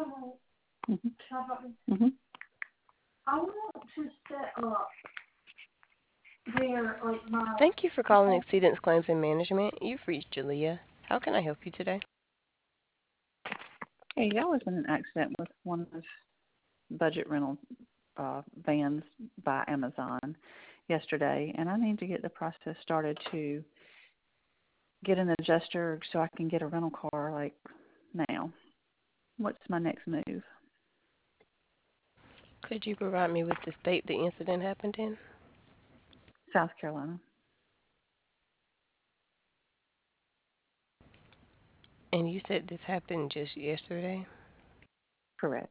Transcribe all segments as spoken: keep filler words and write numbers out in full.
Mhm. Mhm. I want to set up their like my Thank you for calling Exceedance Claims and Management. You've reached Jalea. How can I help you today? Hey, I was in an accident with one of budget rental uh, vans by Amazon yesterday, and I need to get the process started to get an adjuster so I can get a rental car like now. What's my next move? Could you provide me with the state the incident happened in? South Carolina. And you said this happened just yesterday? Correct.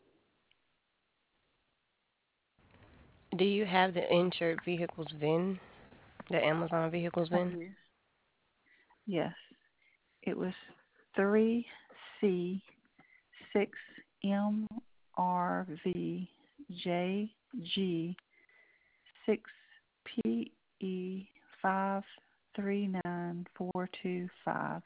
Do you have the insured vehicle's V I N? The Amazon vehicle's I V I N? do. Yes. It was three C six M R V J G six P E five three nine four two five.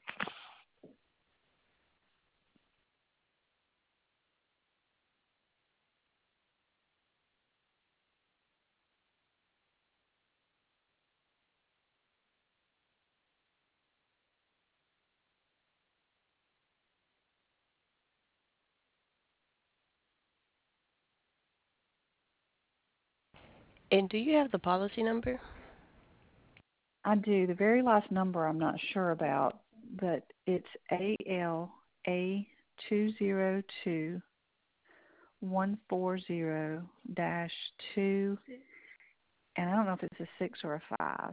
And do you have the policy number? I do. The very last number I'm not sure about, but it's A L A two zero two one four zero dash two, and I don't know if it's a six or a five.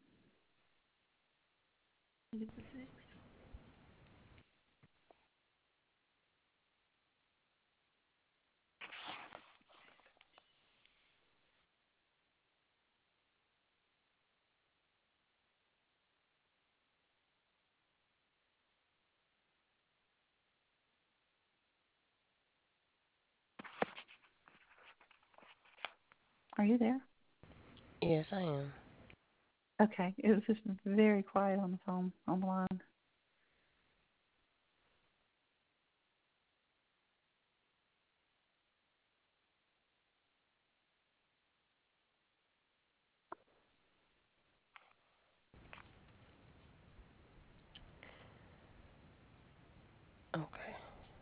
Are you there? Yes, I am. Okay. It was just very quiet on the phone on the line. Okay.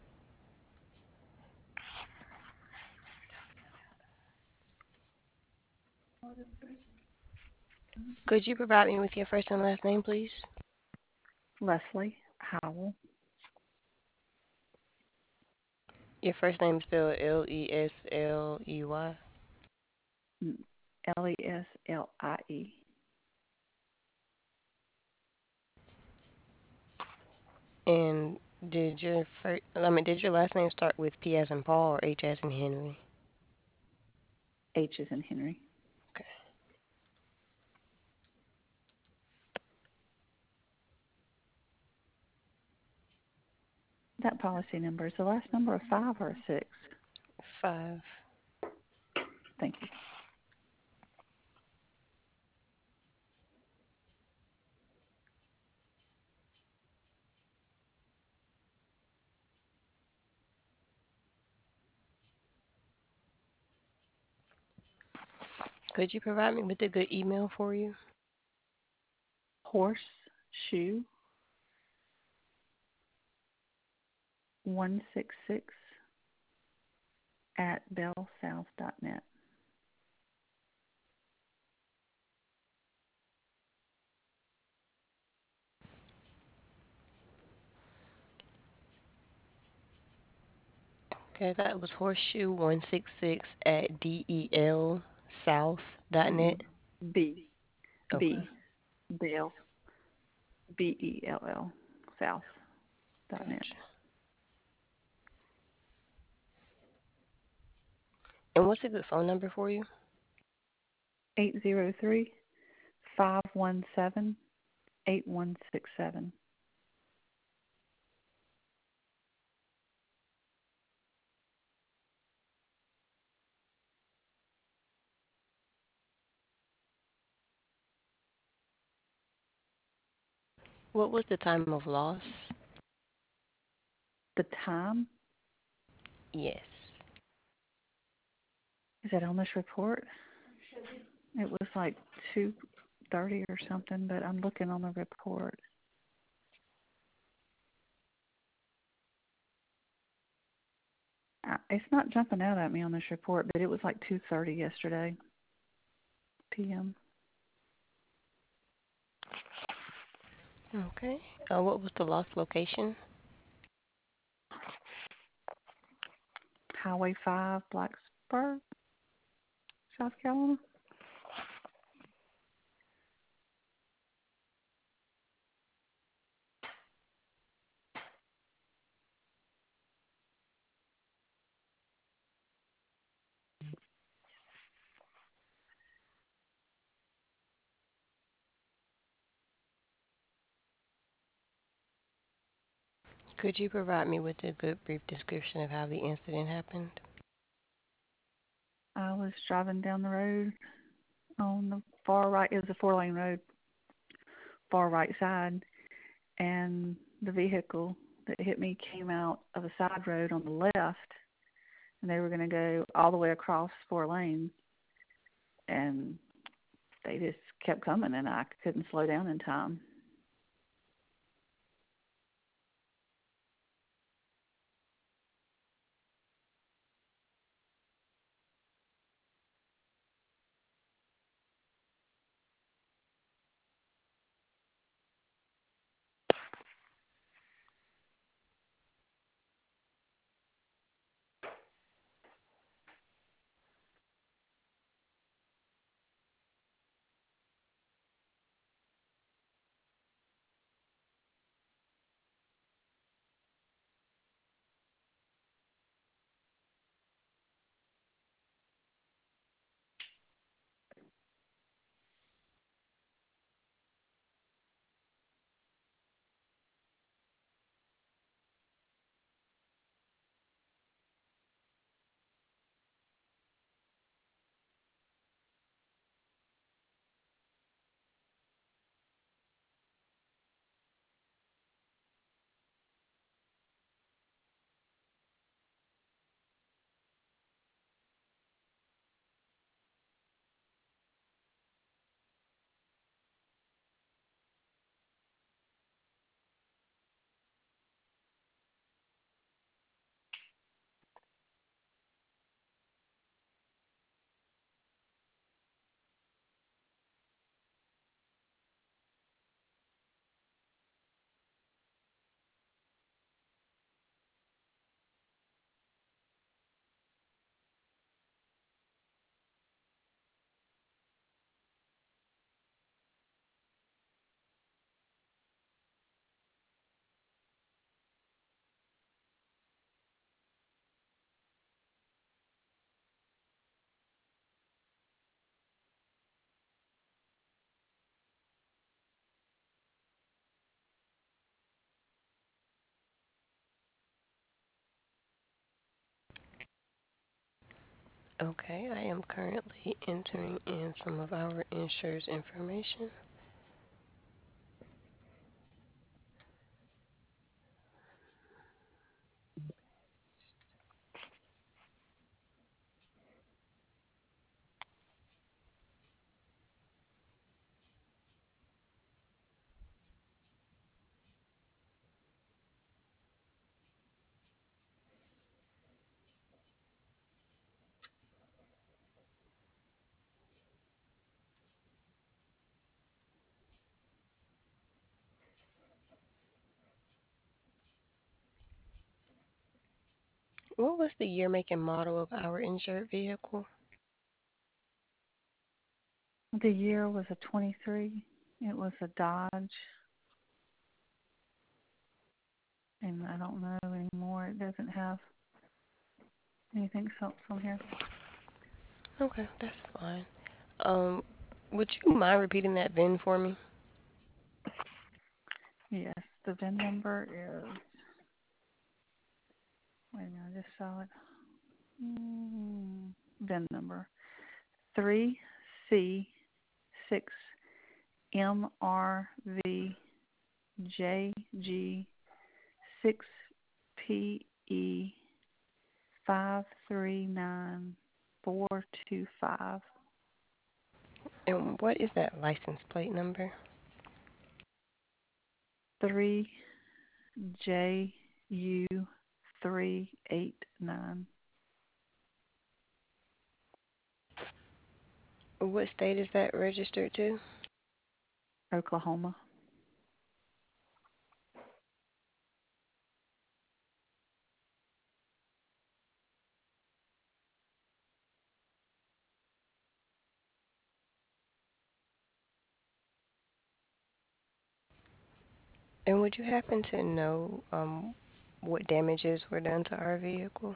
Could you provide me with your first and last name, please? Leslie Howell. Your first name is spelled L E S L E Y. L E S L I E. And did your first, I mean, did your last name start with P as in Paul or H as in Henry? H is in Henry. Okay. That policy number is the last number a five or a six? Five. Thank you. Could you provide me with a good email for you? Horseshoe one six six at bellsouth dot net. Okay, that was horseshoe one six six at del south dot Mm-mm. net. B. Okay. B. Bell. B E L L. South dot net. Gotcha. And what's a good phone number for you? Eight zero three five one seven eight one six seven. What was the time of loss? The time? Yes. Is that on this report? It was like two thirty or something, but I'm looking on the report. Uh, It's not jumping out at me on this report, but it was like two thirty yesterday p m. Okay. Uh, what was the lost location? Highway five, Blacksburg, South Carolina. Could you provide me with a good brief description of how the incident happened? I was driving down the road on the far right. It was a four-lane road, far right side, and the vehicle that hit me came out of a side road on the left, and they were going to go all the way across four lanes, and they just kept coming, and I couldn't slow down in time. Okay, I am currently entering in some of our insurer's information. What was the year, make, and model of our insured vehicle? The year was a twenty-three. It was a Dodge, and I don't know anymore. It doesn't have anything else on here. Okay, that's fine. Um, would you mind repeating that V I N for me? Yes, the V I N number is, wait a minute, I just saw it. Mm, V I N number three C six M R V J G six P E five three nine four two five. And what is that license plate number? Three J U three eight nine. What state is that registered to? Oklahoma. And would you happen to know um, what damages were done to our vehicle?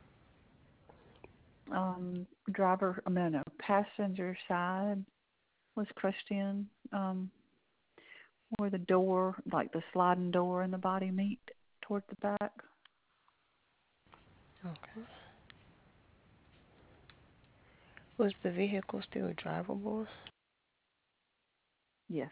Um, driver, no, no, passenger side was crushed in, um, where the door, like the sliding door and the body meet toward the back. Okay. Was the vehicle still drivable? Yes.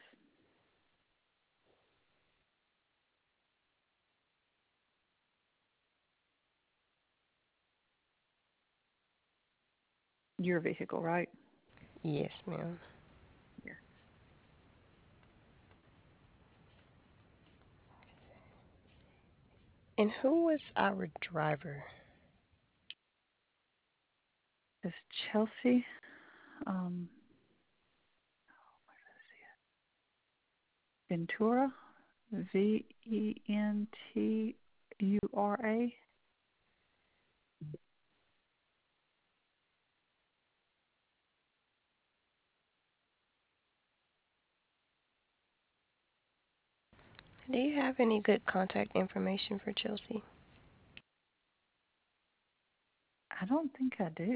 Your vehicle, right? Yes, ma'am. Yes. And who was our driver? It's Chelsea, um, Ventura, V E N T U R A. Do you have any good contact information for Chelsea? I don't think I do.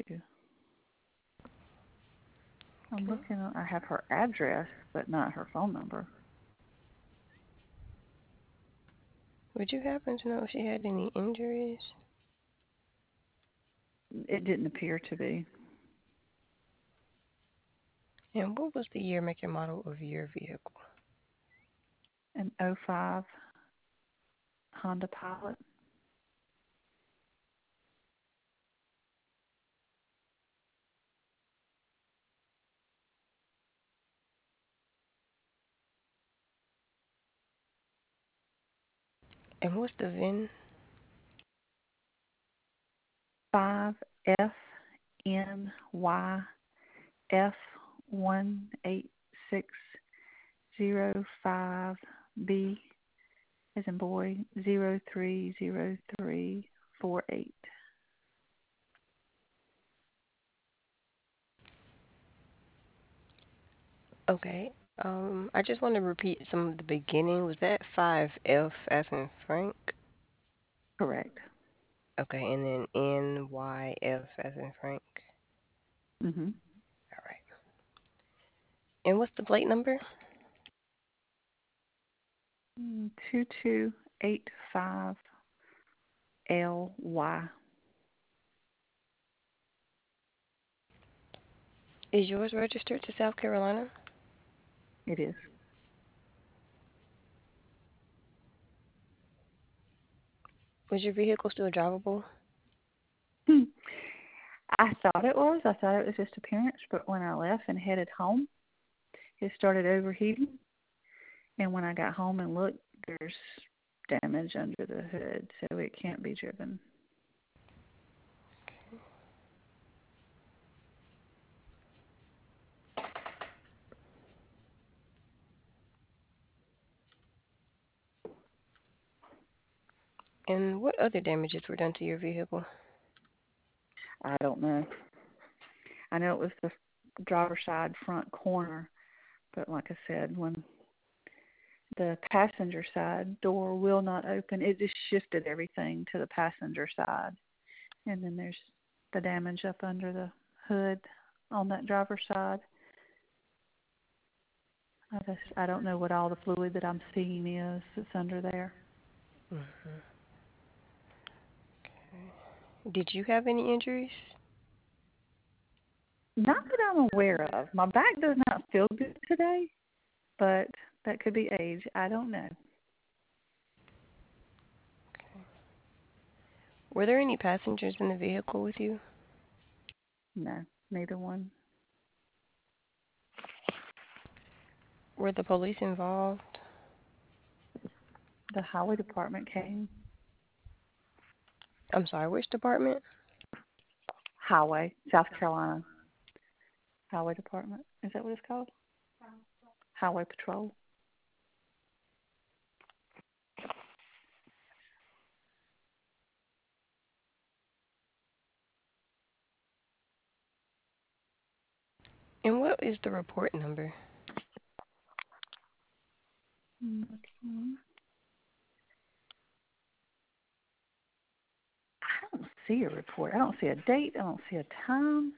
I'm Okay. looking, I have her address, but not her phone number. Would you happen to know if she had any injuries? It didn't appear to be. And what was the year, make, and model of your vehicle? An oh five Honda Pilot. And what's the V I N? five F N Y F one eight six zero five B as in boy zero three zero three four eight. Okay. Um, I just want to repeat some of the beginning. Was that five F as in Frank? Correct. Okay, and then N Y F as in Frank. Mhm. All right. And what's the plate number? Two two eight five L Y. Is yours registered to South Carolina? It is. Was your vehicle still drivable? Hmm. I thought it was. I thought it was just appearance, but when I left and headed home, it started overheating. And when I got home and looked, there's damage under the hood, so it can't be driven. And what other damages were done to your vehicle? I don't know. I know it was the driver's side front corner, but like I said, when the passenger side door will not open, it just shifted everything to the passenger side. And then there's the damage up under the hood on that driver's side. I just I don't know what all the fluid that I'm seeing is that's under there. Mm-hmm. Did you have any injuries? Not that I'm aware of. My back does not feel good today, but that could be age. I don't know. Were there any passengers in the vehicle with you? No, neither one. Were the police involved? The highway department came. I'm sorry, which department? Highway, South Carolina Highway Department. Is that what it's called? Highway Patrol. And what is the report number? Okay. I don't see a report. I don't see a date. I don't see a time.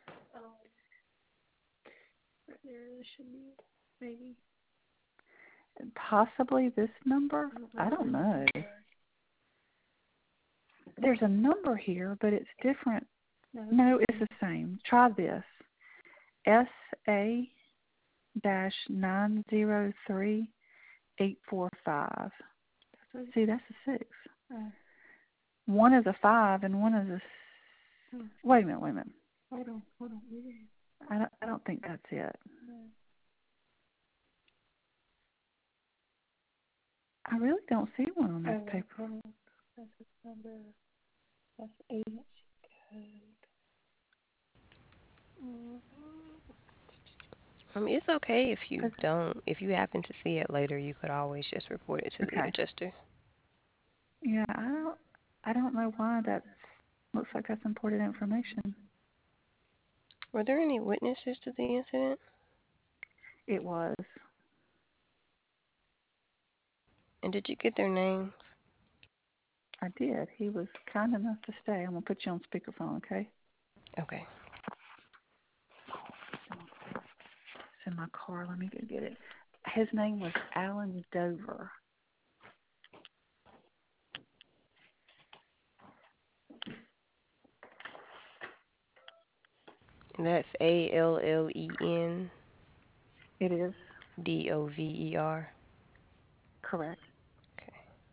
There should be, maybe. Possibly this number? I don't know. There's a number here, but it's different. No, it's the same. Try this. S A dash nine zero three eight four five. See, that's a six. One is a five and one is a. S- wait a minute. Wait a minute. Hold on. Hold on. I don't. I don't think that's it. I really don't see one on this paper. That's number. That's agency code. Um, it's okay if you don't. If you happen to see it later, you could always just report it to the Okay. adjuster. Yeah, I don't. I don't know why that looks like that's important information. Were there any witnesses to the incident? It was. And did you get their names? I did. He was kind enough to stay. I'm gonna put you on speakerphone, okay? Okay. It's in my car. Let me go get it. His name was Alan Dover. And that's A L L E N It is D O V E R. correct. Okay.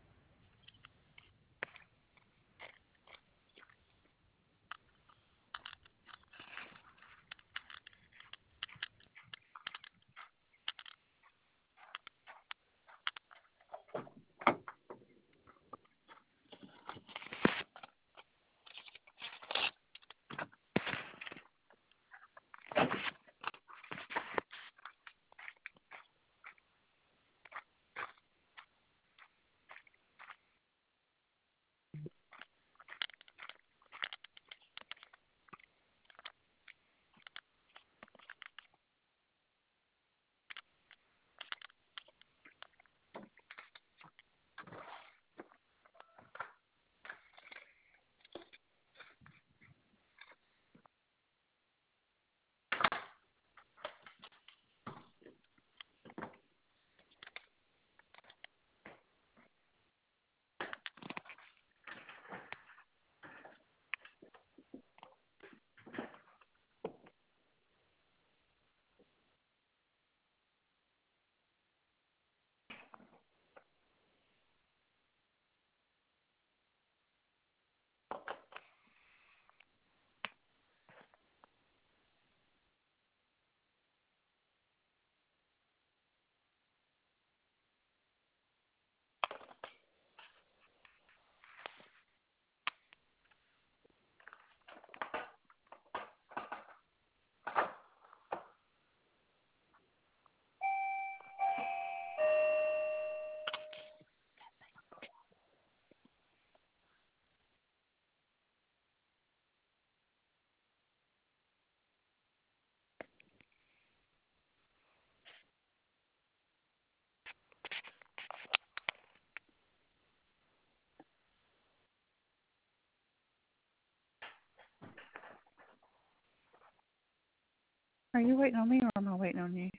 Are you waiting on me or am I waiting on you?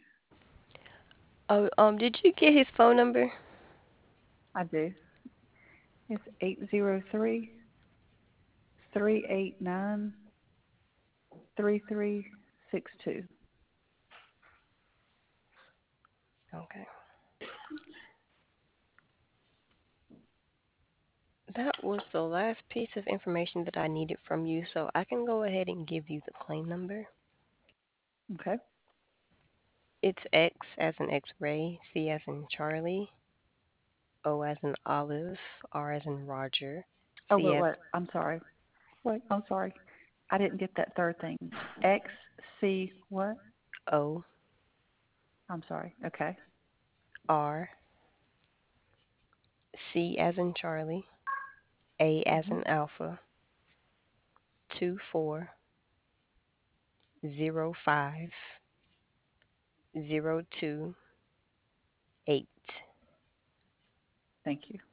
Oh, um, did you get his phone number? I do. It's eight zero three three eight nine three three six two. Okay. That was the last piece of information that I needed from you, so I can go ahead and give you the claim number. Okay. It's X as in X-ray, C as in Charlie, O as in Olive, R as in Roger, Oh, C wait, as wait. I'm sorry. Wait, I'm sorry. I didn't get that third thing. X C what? O, I'm sorry. Okay. R, C as in Charlie, A as Mhm. in Alpha, two four zero five zero two eight. Thank you.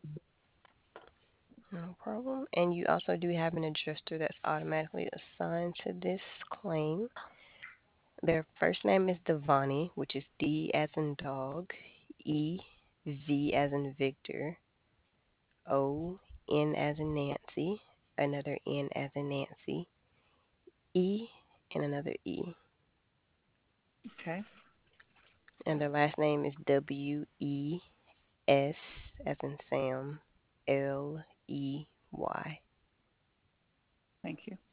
No problem. And you also do have an adjuster that's automatically assigned to this claim. Their first name is Devani, which is D as in dog, E, V as in Victor, O, N as in Nancy, another N as in Nancy, E, and another E. Okay. And their last name is W E S as in Sam, L E Y. Thank you.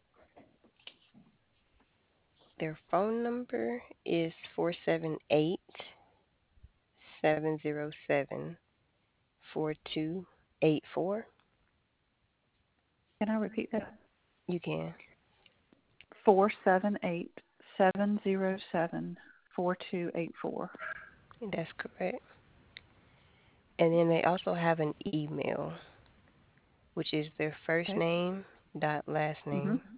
Their phone number is four seven eight, seven zero seven, four two eight four. Can I repeat that? You can. Four seven eight seven zero seven four two eight four. That's correct. And then they also have an email, which is their first Okay. name dot last Mhm. name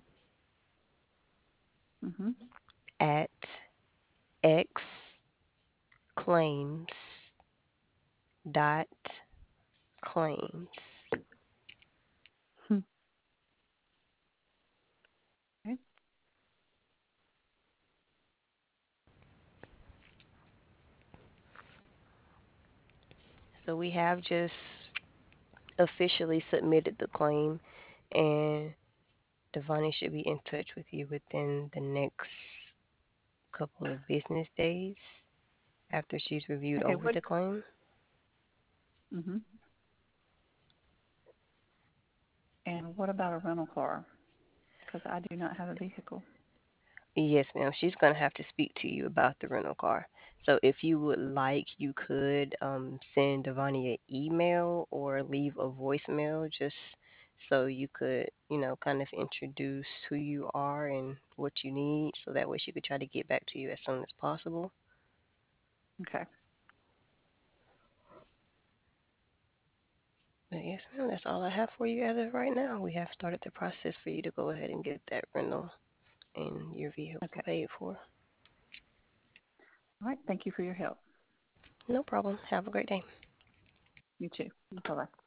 Mhm. at x claims dot claims. Hmm. Okay. So we have just officially submitted the claim, and Devani should be in touch with you within the next couple of business days after she's reviewed Okay. over What? the claim. Mhm. And what about a rental car? Because I do not have a vehicle. Yes, ma'am. She's gonna have to speak to you about the rental car. So if you would like, you could um, send Devani an email or leave a voicemail just so you could, you know, kind of introduce who you are and what you need, so that way she could try to get back to you as soon as possible. Okay. But yes, ma'am, that's all I have for you as of right now. We have started the process for you to go ahead and get that rental and your vehicle Okay. paid for. All right. Thank you for your help. No problem. Have a great day. You too. Bye bye.